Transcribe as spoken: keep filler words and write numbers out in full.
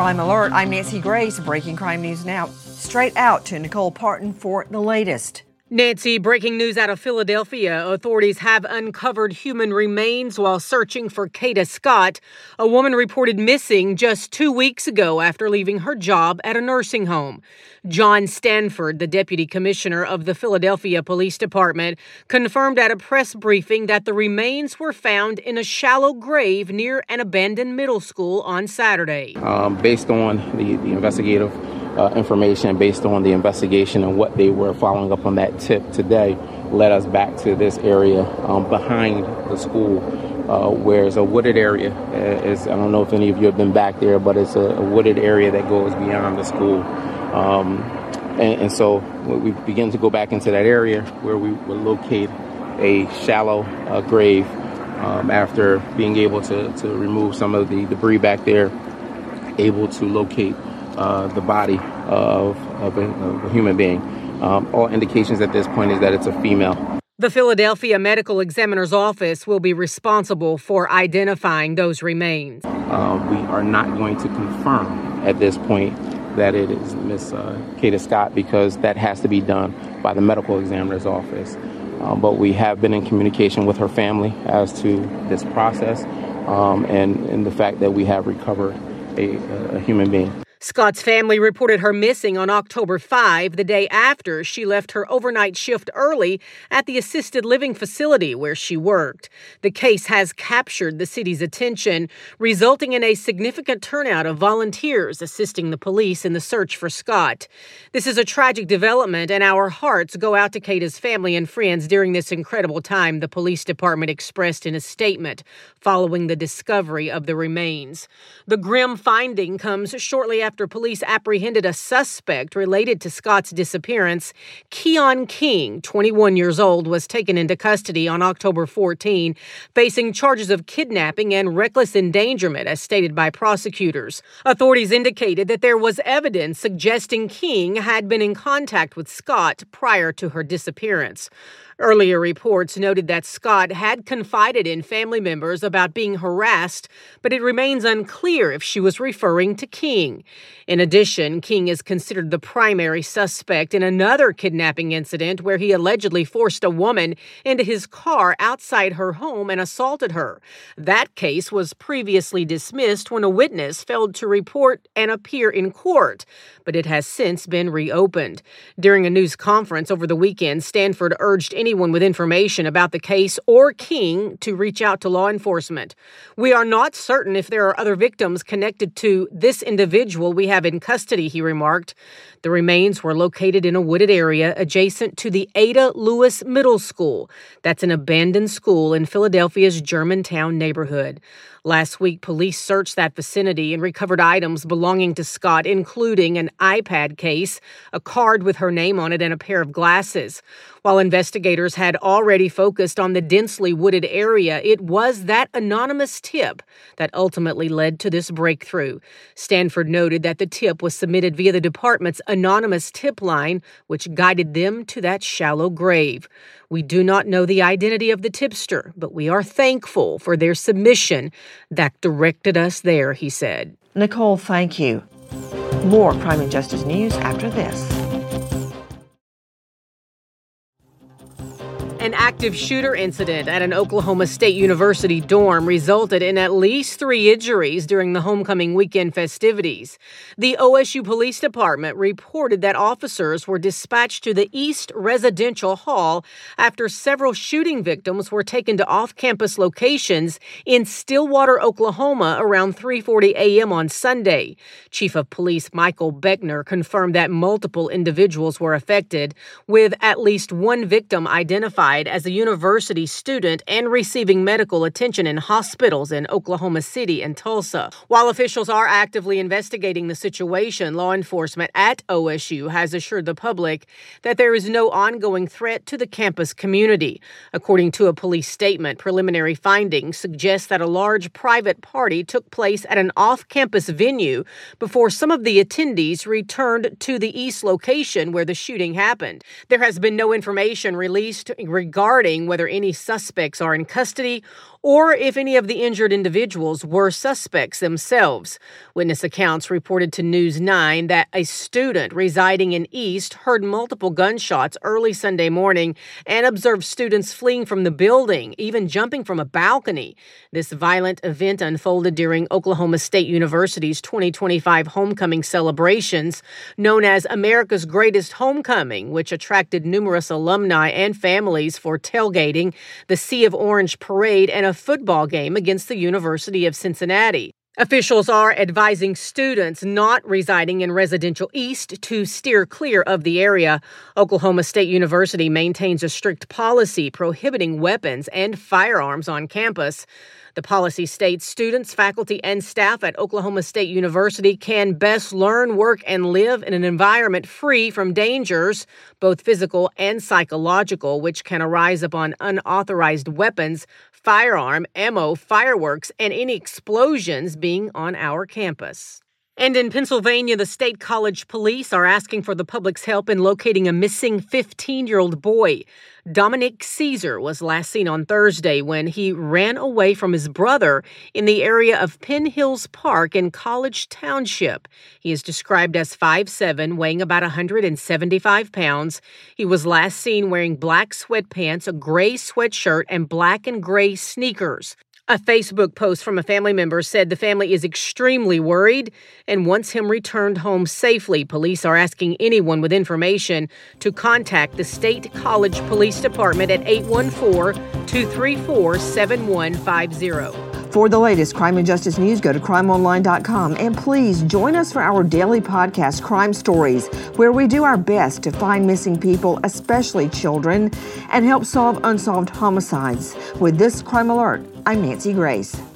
Crime Alert, I'm Nancy Grace. Breaking crime news now. Straight out to Nicole Parton for the latest. Nancy, breaking news out of Philadelphia. Authorities have uncovered human remains while searching for Kata Scott, a woman reported missing just two weeks ago after leaving her job at a nursing home. John Stanford, the deputy commissioner of the Philadelphia Police Department, confirmed at a press briefing that the remains were found in a shallow grave near an abandoned middle school on Saturday. Um, based on the, the investigative Uh, information, based on the investigation and what they were following up on that tip today, led us back to this area um, behind the school, uh, where it's a wooded area. Uh, it's, I don't know if any of you have been back there, but it's a, a wooded area that goes beyond the school. Um, and, and so we begin to go back into that area where we will locate a shallow uh, grave um, after being able to, to remove some of the debris back there, able to locate Uh, the body of, of, a, of a human being. Um, all indications at this point is that it's a female. The Philadelphia Medical Examiner's Office will be responsible for identifying those remains. Uh, we are not going to confirm at this point that it is Miss Uh, Kata Scott, because that has to be done by the Medical Examiner's Office. Um, but we have been in communication with her family as to this process um, and, and the fact that we have recovered a, a human being. Scott's family reported her missing on October fifth, the day after she left her overnight shift early at the assisted living facility where she worked. The case has captured the city's attention, resulting in a significant turnout of volunteers assisting the police in the search for Scott. This is a tragic development, and our hearts go out to Kata's family and friends during this incredible time, the police department expressed in a statement following the discovery of the remains. The grim finding comes shortly after After police apprehended a suspect related to Scott's disappearance. Keon King, twenty-one years old, was taken into custody on October fourteenth, facing charges of kidnapping and reckless endangerment, as stated by prosecutors. Authorities indicated that there was evidence suggesting King had been in contact with Scott prior to her disappearance. Earlier reports noted that Scott had confided in family members about being harassed, but it remains unclear if she was referring to King. In addition, King is considered the primary suspect in another kidnapping incident where he allegedly forced a woman into his car outside her home and assaulted her. That case was previously dismissed when a witness failed to report and appear in court, but it has since been reopened. During a news conference over the weekend, Stanford urged anyone with information about the case or King to reach out to law enforcement. We are not certain if there are other victims connected to this individual we have in custody, he remarked. The remains were located in a wooded area adjacent to the Ada Lewis Middle School. That's an abandoned school in Philadelphia's Germantown neighborhood. Last week, police searched that vicinity and recovered items belonging to Scott, including an iPad case, a card with her name on it, and a pair of glasses. While investigators had already focused on the densely wooded area, it was that anonymous tip that ultimately led to this breakthrough. Stanford noted that the tip was submitted via the department's anonymous tip line, which guided them to that shallow grave. We do not know the identity of the tipster, but we are thankful for their submission that directed us there, he said. Nicole, thank you. More crime and justice news after this. An active shooter incident at an Oklahoma State University dorm resulted in at least three injuries during the homecoming weekend festivities. The O S U Police Department reported that officers were dispatched to the East Residential Hall after several shooting victims were taken to off-campus locations in Stillwater, Oklahoma around three forty a.m. on Sunday. Chief of Police Michael Beckner confirmed that multiple individuals were affected, with at least one victim identified as a university student and receiving medical attention in hospitals in Oklahoma City and Tulsa. While officials are actively investigating the situation, law enforcement at O S U has assured the public that there is no ongoing threat to the campus community. According to a police statement, preliminary findings suggest that a large private party took place at an off-campus venue before some of the attendees returned to the east location where the shooting happened. There has been no information released regarding regarding whether any suspects are in custody or if any of the injured individuals were suspects themselves. Witness accounts reported to News nine that a student residing in East heard multiple gunshots early Sunday morning and observed students fleeing from the building, even jumping from a balcony. This violent event unfolded during Oklahoma State University's twenty twenty-five homecoming celebrations, known as America's Greatest Homecoming, which attracted numerous alumni and families for tailgating, the Sea of Orange parade, and a football game against the University of Cincinnati. Officials are advising students not residing in residential East to steer clear of the area. Oklahoma State University maintains a strict policy prohibiting weapons and firearms on campus. The policy states students, faculty, and staff at Oklahoma State University can best learn, work, and live in an environment free from dangers, both physical and psychological, which can arise upon unauthorized weapons, firearm, ammo, fireworks, and any explosions being on our campus. And in Pennsylvania, the State College Police are asking for the public's help in locating a missing fifteen-year-old boy. Dominic Caesar was last seen on Thursday when he ran away from his brother in the area of Penn Hills Park in College Township. He is described as five foot seven, weighing about one hundred seventy-five pounds. He was last seen wearing black sweatpants, a gray sweatshirt, and black and gray sneakers. A Facebook post from a family member said the family is extremely worried and wants him returned home safely. Police are asking anyone with information to contact the State College Police Department at eight one four, two three four, seven one five zero. For the latest crime and justice news, go to crime online dot com. And please join us for our daily podcast, Crime Stories, where we do our best to find missing people, especially children, and help solve unsolved homicides. With this crime alert, I'm Nancy Grace.